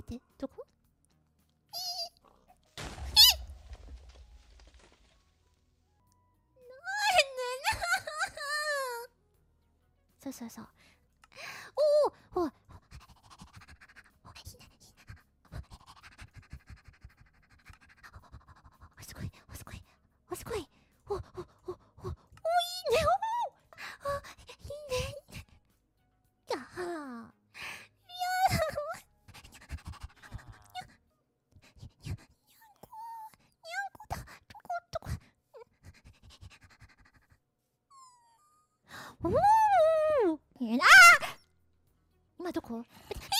て、どこ？そうそうそう。おお、お、すごい、すごい、すごい。お、いいね、いいね。やはー。おお、ああ、今どこ？見て、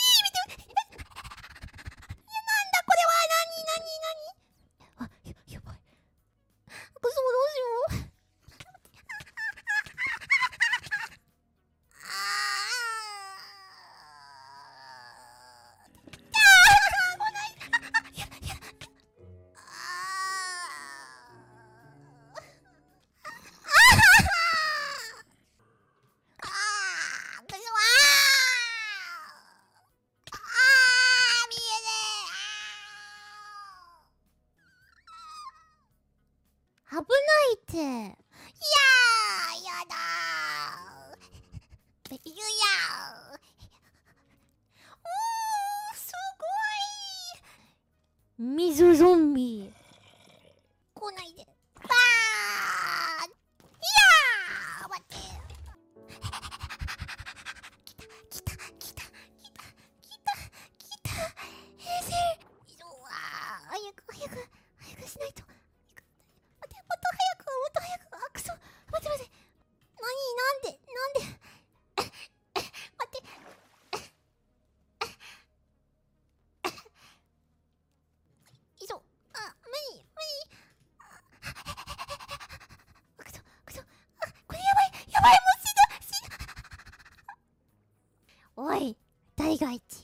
これはなに？やばい。クソ、どうしよう。危ないって。いやー、やだー。いるやー。おー、すごい。水ゾンビ。来ないで。バーン。いやー、待って。来た。早くしないと。待って、もっと早く。あ、くそ。待って。なんで待って。以上。無理。くそ。これやばい。もう死ぬ。おい、大が一。